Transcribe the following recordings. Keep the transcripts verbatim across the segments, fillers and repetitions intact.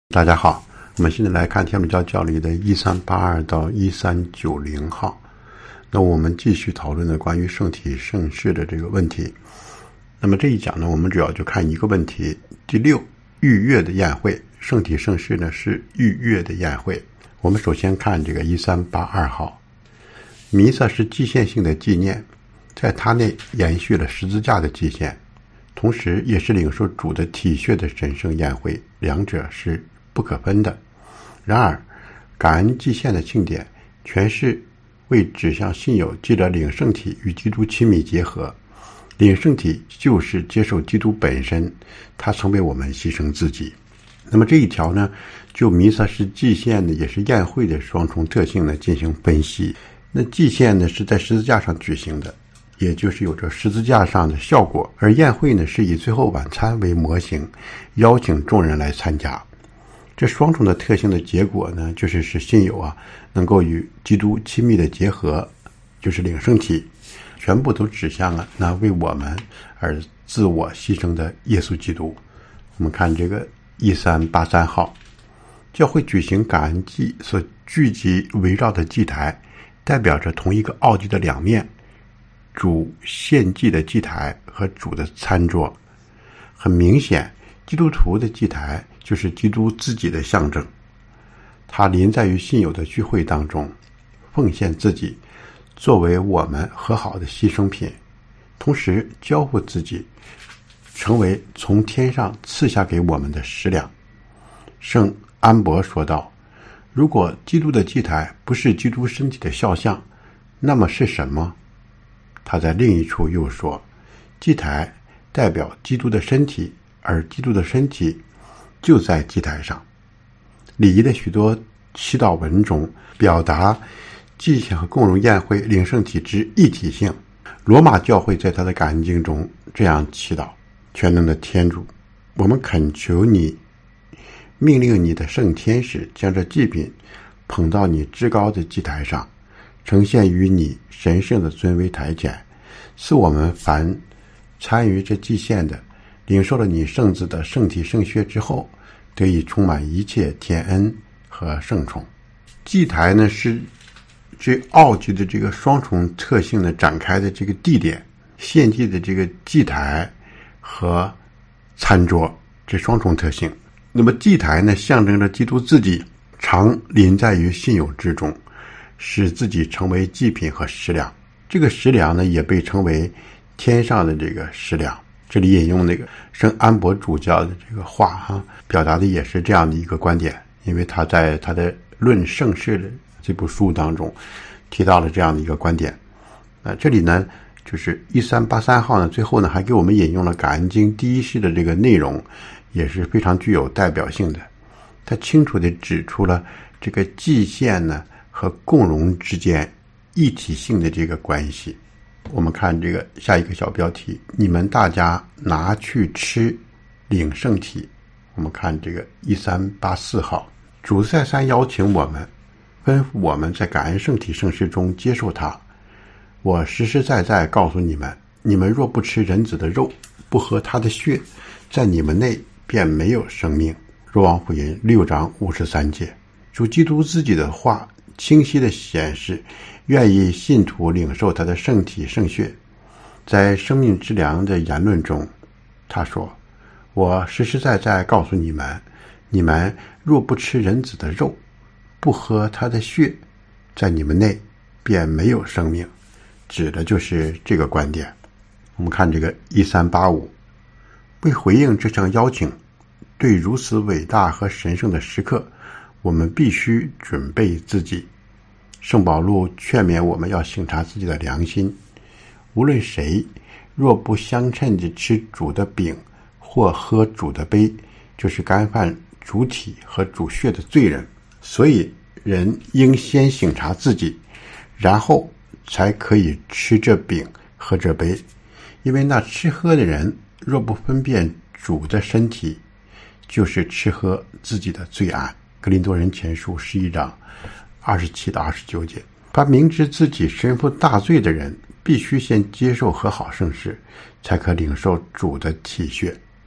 大家好，我们现在来看天主教教理的一三八二到一三九零号。那我们继续讨论的关于圣体圣事的这个问题。那么这一讲呢，我们主要就看一个问题。第六，逾越的宴会，圣体圣事呢是逾越的宴会。我们首先看这个一三八二号。弥撒是祭献性的纪念，在它内延续了十字架的祭献，同时也是领受主的体血的神圣宴会，两者是不可分的。然而感恩祭献的庆典全是为指向信友记得领圣体与基督亲密结合，领圣体就是接受基督本身，他曾为我们牺牲自己。那么这一条呢，就弥撒是祭献的也是宴会的双重特性呢进行分析。那祭献呢是在十字架上举行的，也就是有着十字架上的效果，而宴会呢是以最后晚餐为模型，邀请众人来参加。这双重的特性的结果呢，就是使信友啊能够与基督亲密的结合，就是领圣体，全部都指向了那为我们而自我牺牲的耶稣基督。我们看这个一三八三号，教会举行感恩祭所聚集围绕的祭台，代表着同一个奥迹的两面，主献祭的祭台和主的餐桌。很明显，基督徒的祭台就是基督自己的象征，他临在于信友的聚会当中，奉献自己作为我们和好的牺牲品，同时交付自己成为从天上赐下给我们的食粮。圣安伯说道，如果基督的祭台不是基督身体的肖像，那么是什么？他在另一处又说，祭台代表基督的身体，而基督的身体就在祭台上。礼仪的许多祈祷文中表达祭献和共融宴会领圣体之一体性。罗马教会在他的感恩经中这样祈祷，全能的天主，我们恳求你命令你的圣天使将这祭品捧到你至高的祭台上，呈现于你神圣的尊威台前，使我们凡参与这祭献的领受了你圣子的圣体圣血之后，得以充满一切天恩和圣宠。祭台呢是这奥迹的这个双重特性的展开的这个地点，献祭的这个祭台和餐桌这双重特性。那么祭台呢象征着基督自己常临在于信友之中，使自己成为祭品和食粮。这个食粮呢也被称为天上的这个食粮。这里引用那个圣安伯主教的这个话哈，表达的也是这样的一个观点，因为他在他的论圣事的这部书当中提到了这样的一个观点。呃，这里呢就是一三八三号呢，最后呢还给我们引用了感恩经第一世的这个内容，也是非常具有代表性的。他清楚地指出了这个祭献呢和共融之间一体性的这个关系。我们看这个下一个小标题，你们大家拿去吃，领圣体。我们看这个一三八四号，主再三邀请我们，吩咐我们在感恩圣体圣事中接受它。我实实在在告诉你们，你们若不吃人子的肉，不喝他的血，在你们内便没有生命。若望福音六章五十三节。主基督自己的话清晰地显示，愿意信徒领受他的圣体圣血。在生命之粮的言论中，他说，我实实在在告诉你们，你们若不吃人子的肉，不喝他的血，在你们内便没有生命，指的就是这个观点。我们看这个一三八五，为回应这项邀请，对如此伟大和神圣的时刻，我们必须准备自己。圣保禄劝勉我们要省察自己的良心，无论谁若不相称地吃主的饼或喝主的杯，就是干犯主体和主血的罪人。所以人应先省察自己，然后才可以吃这饼喝这杯。因为那吃喝的人若不分辨主的身体，就是吃喝自己的罪案。格林多人前书十一章二十七到二十九节。凡明知自己身负大罪的人，必须先接受和好圣事，才可领受主的体血。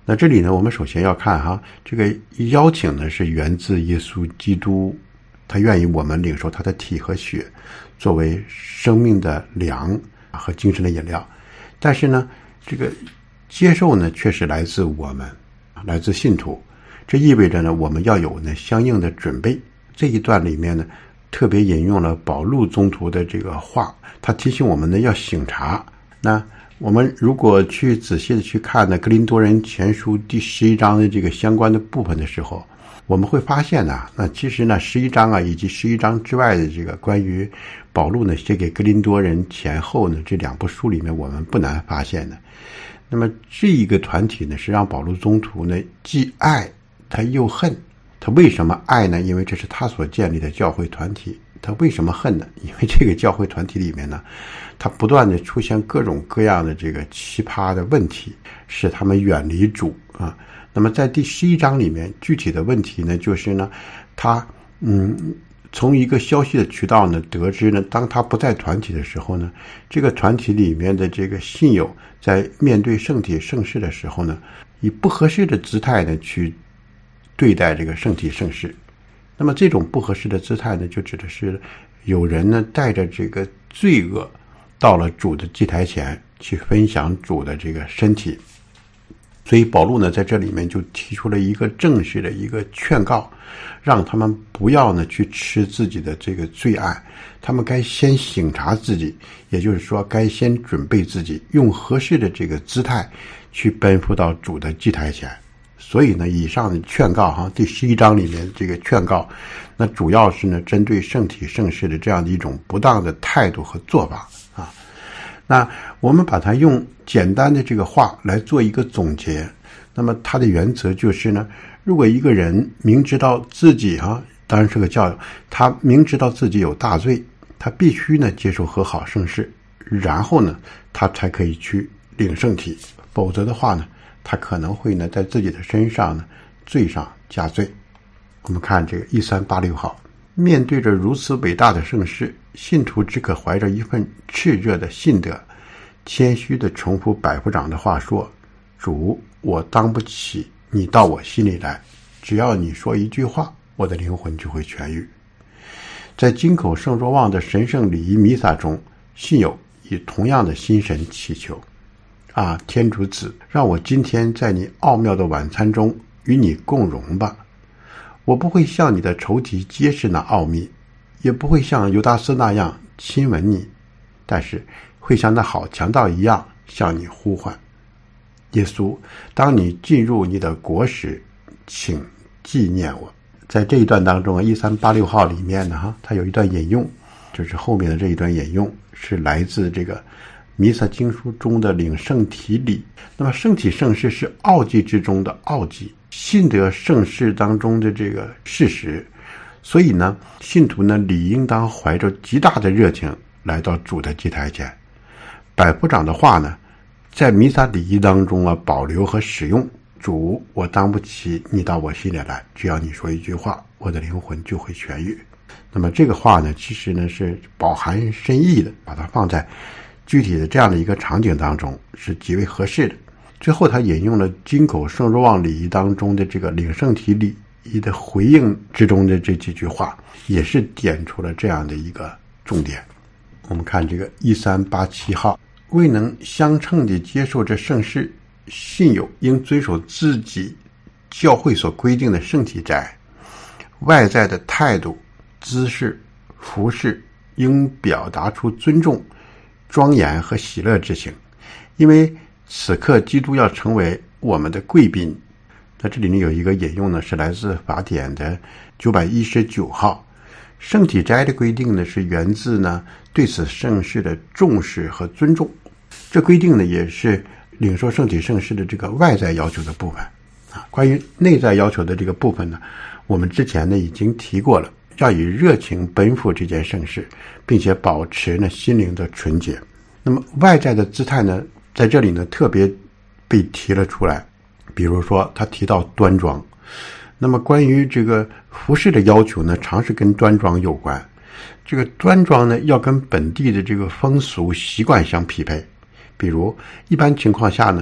那这里呢，我们首先要看哈，这个邀请呢是源自耶稣基督，他愿意我们领受他的体和血作为生命的粮和精神的饮料。但是呢，这个接受呢却是来自我们，来自信徒。这意味着呢，我们要有呢相应的准备。这一段里面呢，特别引用了保禄宗徒的这个话，他提醒我们呢要省察。那我们如果去仔细的去看呢，哥林多人前书第十一章的这个相关的部分的时候，我们会发现呢，那其实呢十一章啊以及十一章之外的这个关于保禄呢写给哥林多人前后呢这两部书里面，我们不难发现的。那么这一个团体呢是让保禄宗徒呢既爱他又恨。他为什么爱呢？因为这是他所建立的教会团体。他为什么恨呢？因为这个教会团体里面呢，他不断的出现各种各样的这个奇葩的问题，使他们远离主啊。那么在第十一章里面，具体的问题呢，就是呢，他嗯从一个消息的渠道呢得知呢，当他不在团体的时候呢，这个团体里面的这个信友在面对圣体圣事的时候呢，以不合适的姿态呢去对待这个圣体圣事。那么这种不合适的姿态呢，就指的是有人呢带着这个罪恶到了主的祭台前去分享主的这个身体。所以保禄呢在这里面就提出了一个正式的一个劝告，让他们不要呢去吃自己的这个罪案，他们该先省察自己，也就是说该先准备自己，用合适的这个姿态去奔赴到主的祭台前。所以呢，以上的劝告哈，第十一章里面这个劝告，那主要是呢针对圣体圣事的这样的一种不当的态度和做法啊。那我们把它用简单的这个话来做一个总结。那么它的原则就是呢，如果一个人明知道自己哈，当然是个教友，他明知道自己有大罪，他必须呢接受和好圣事，然后呢他才可以去领圣体，否则的话呢，他可能会呢在自己的身上呢罪上加罪。我们看这个一三八六号，面对着如此伟大的盛世，信徒只可怀着一份炽热的信德，谦虚地重复百夫长的话说：主，我当不起你到我心里来，只要你说一句话，我的灵魂就会痊愈。在金口圣若望的神圣礼仪弥撒中，信友以同样的心神祈求：啊，天主子，让我今天在你奥妙的晚餐中与你共荣吧。我不会向你的仇敌揭示那奥秘，也不会像犹达斯那样亲吻你，但是会像那好强盗一样向你呼唤。耶稣，当你进入你的国时，请纪念我。在这一段当中啊，一三八六号里面呢，哈，它有一段引用，就是后面的这一段引用是来自这个弥撒经书中的领圣体礼。那么圣体圣事是奥迹之中的奥迹，信德圣事当中的这个事实，所以呢，信徒呢理应当怀着极大的热情来到主的祭台前。百夫长的话呢，在弥撒礼仪当中啊保留和使用。主，我当不起你到我心里来，只要你说一句话，我的灵魂就会痊愈。那么这个话呢，其实呢是饱含深意的，把它放在具体的这样的一个场景当中是极为合适的。最后他引用了金口圣若望礼仪当中的这个领圣体礼仪的回应之中的这几句话，也是点出了这样的一个重点。我们看这个一三八七号，未能相称地接受这圣事，信友应遵守自己教会所规定的圣体斋，外在的态度、姿势、服饰应表达出尊重、庄严和喜乐之情，因为此刻基督要成为我们的贵宾。那这里面有一个引用呢，是来自法典的九百一十九号。圣体斋的规定呢，是源自呢对此圣事的重视和尊重。这规定呢，也是领受圣体圣事的这个外在要求的部分啊。关于内在要求的这个部分呢，我们之前呢已经提过了，要以热情奔赴这件圣事，并且保持呢心灵的纯洁。那么外在的姿态呢，在这里呢特别被提了出来。比如说他提到端庄，那么关于这个服饰的要求呢，常是跟端庄有关。这个端庄呢，要跟本地的这个风俗习惯相匹配。比如一般情况下呢，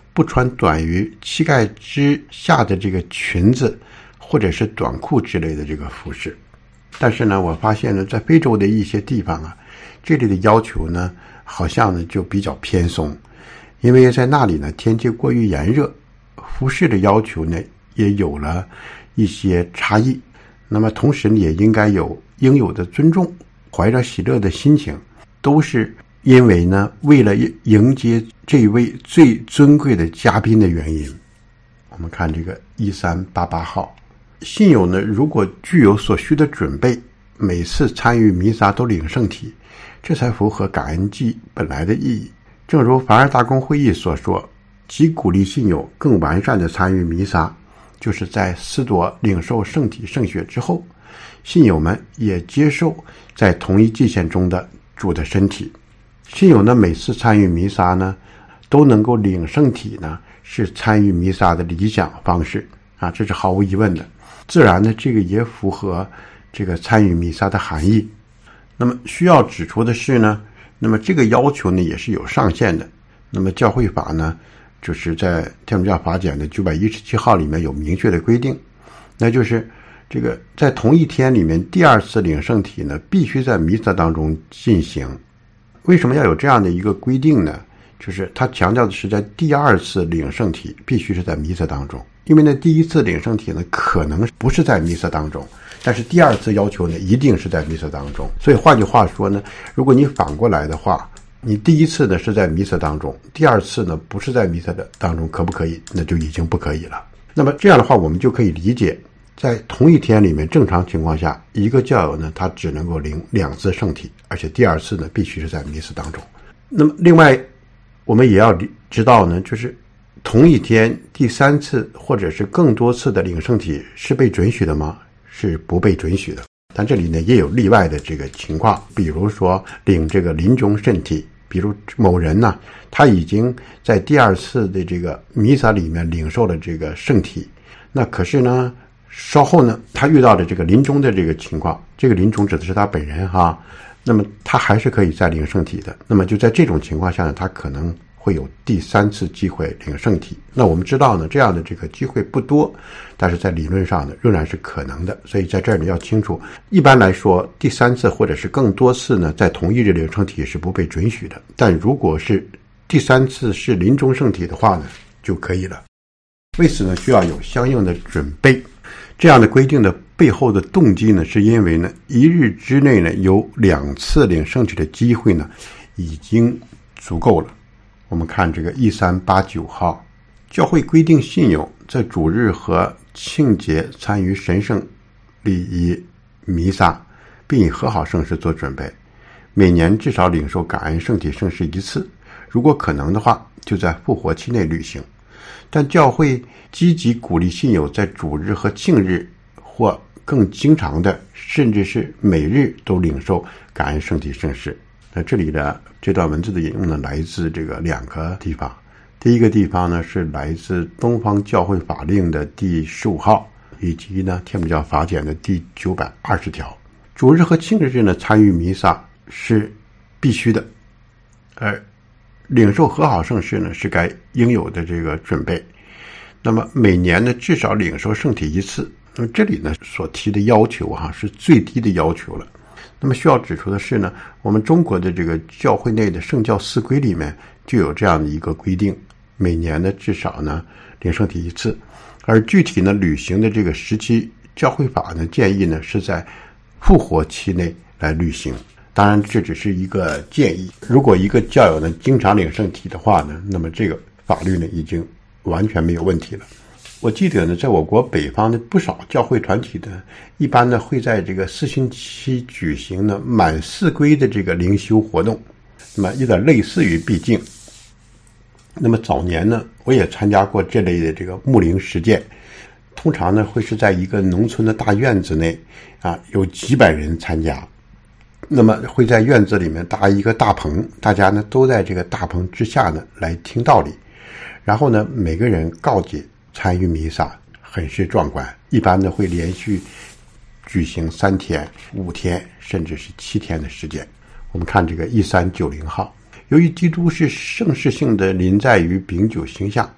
不穿短于膝盖之下的这个裙子或者是短裤之类的这个服饰。但是呢，我发现呢，在非洲的一些地方啊，这里的要求呢，好像呢就比较偏松，因为在那里呢天气过于炎热，服饰的要求呢也有了一些差异。那么同时也应该有应有的尊重，怀着喜乐的心情，都是因为呢为了迎接这位最尊贵的嘉宾的原因。我们看这个一三八八号，信友呢如果具有所需的准备，每次参与弥撒都领圣体，这才符合感恩祭本来的意义。正如凡尔大公会议所说，即鼓励信友更完善的参与弥撒，就是在司铎领受圣体圣血之后，信友们也接受在同一祭献中的主的身体。信友呢每次参与弥撒呢都能够领圣体呢，是参与弥撒的理想方式啊，这是毫无疑问的。自然呢这个也符合这个参与弥撒的含义。那么需要指出的是呢，那么这个要求呢也是有上限的。那么教会法呢就是在天主教法典的九百一十七号里面有明确的规定，那就是这个在同一天里面第二次领圣体呢必须在弥撒当中进行。为什么要有这样的一个规定呢？就是他强调的是在第二次领圣体必须是在弥撒当中，因为呢第一次领圣体呢可能不是在弥撒当中，但是第二次要求呢一定是在弥撒当中。所以换句话说呢，如果你反过来的话，你第一次呢是在弥撒当中，第二次呢不是在弥撒的当中，可不可以？那就已经不可以了。那么这样的话，我们就可以理解，在同一天里面正常情况下，一个教友呢他只能够领两次圣体，而且第二次呢必须是在弥撒当中。那么另外我们也要知道呢，就是同一天第三次或者是更多次的领圣体是被准许的吗？是不被准许的。但这里呢也有例外的这个情况，比如说领这个临终圣体，比如某人呢他已经在第二次的这个弥撒里面领受了这个圣体，那可是呢稍后呢他遇到了这个临终的这个情况，这个临终指的是他本人哈，那么他还是可以再领圣体的。那么就在这种情况下呢，他可能会有第三次机会领圣体。那我们知道呢，这样的这个机会不多，但是在理论上呢仍然是可能的。所以在这里要清楚，一般来说第三次或者是更多次呢在同一日领圣体是不被准许的，但如果是第三次是临终圣体的话呢就可以了。为此呢需要有相应的准备。这样的规定的背后的动机呢，是因为呢一日之内呢有两次领圣体的机会呢已经足够了。我们看这个一三八九号，教会规定信友在主日和庆节参与神圣礼仪弥撒，并以和好圣事做准备，每年至少领受感恩圣体圣事一次，如果可能的话就在复活期内履行。但教会积极鼓励信友在主日和庆日或更经常的甚至是每日都领受感恩圣体圣事。那这里的这段文字的引用呢来自这个两个地方。第一个地方呢是来自东方教会法令的第十五号，以及呢天主教法典的第九百二十条。主日和庆日呢参与弥撒是必须的，而领受和好圣事呢是该应有的这个准备。那么每年呢至少领受圣体一次。那么这里呢所提的要求啊是最低的要求了。那么需要指出的是呢，我们中国的这个教会内的圣教四规里面就有这样的一个规定，每年呢至少呢领圣体一次。而具体呢履行的这个时期，教会法呢建议呢是在复活期内来履行。当然这只是一个建议，如果一个教友呢经常领圣体的话呢，那么这个法律呢已经完全没有问题了。我记得呢，在我国北方的不少教会团体呢，一般呢会在这个四旬期举行呢满四规的这个灵修活动，那么有点类似于闭境。那么早年呢，我也参加过这类的这个牧灵实践，通常呢会是在一个农村的大院子内啊，有几百人参加。那么会在院子里面搭一个大棚，大家呢都在这个大棚之下呢来听道理，然后呢每个人告解参与弥撒，很是壮观。一般呢会连续举行三天、五天，甚至是七天的时间。我们看这个一三九零号，由于基督是圣事性的临在于饼酒形象，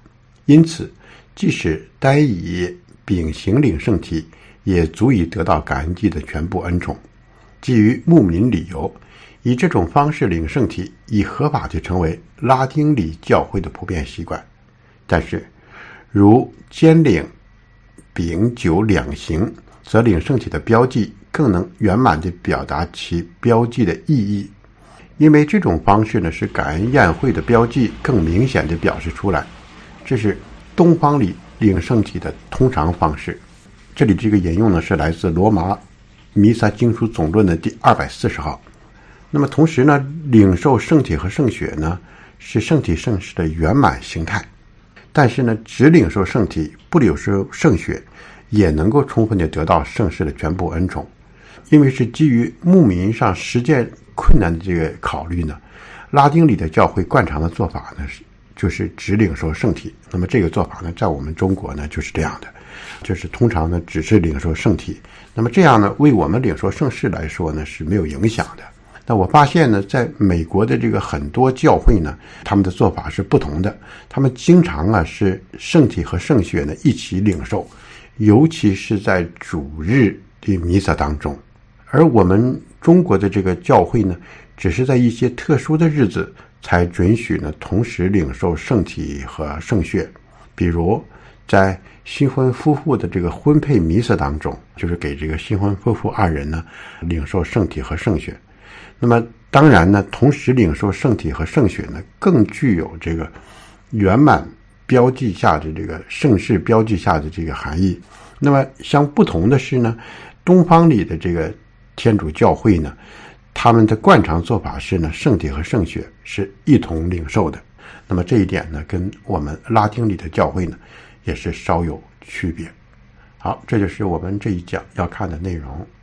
因此即使单以秉行领圣体，也足以得到感恩祭的全部恩宠。基于牧民理由，以这种方式领圣体已合法地成为拉丁里教会的普遍习惯。但是如兼领饼酒两行，则领圣体的标记更能圆满地表达其标记的意义，因为这种方式呢，使感恩宴会的标记更明显地表示出来。这是东方里领圣体的通常方式。这里这个引用呢，是来自罗马弥撒经书总论的第二百四十号。那么同时呢，领受圣体和圣血呢，是圣体圣事的圆满形态。但是呢，只领受圣体不领受圣血，也能够充分地得到圣事的全部恩宠。因为是基于牧民上实践困难的这个考虑呢，拉丁里的教会惯常的做法呢，就是只领受圣体。那么这个做法呢，在我们中国呢就是这样的，就是通常呢只是领受圣体。那么这样呢，为我们领受圣事来说呢是没有影响的。那我发现呢，在美国的这个很多教会呢，他们的做法是不同的。他们经常啊是圣体和圣血呢一起领受，尤其是在主日的弥撒当中。而我们中国的这个教会呢，只是在一些特殊的日子才准许呢同时领受圣体和圣血。比如在新婚夫妇的这个婚配弥撒当中，就是给这个新婚夫妇二人呢领受圣体和圣血。那么当然呢，同时领受圣体和圣血呢，更具有这个圆满标记下的这个圣事标记下的这个含义。那么相不同的是呢，东方里的这个天主教会呢，他们的惯常做法是呢，圣体和圣血是一同领受的。那么这一点呢，跟我们拉丁里的教会呢，也是稍有区别。好，这就是我们这一讲要看的内容。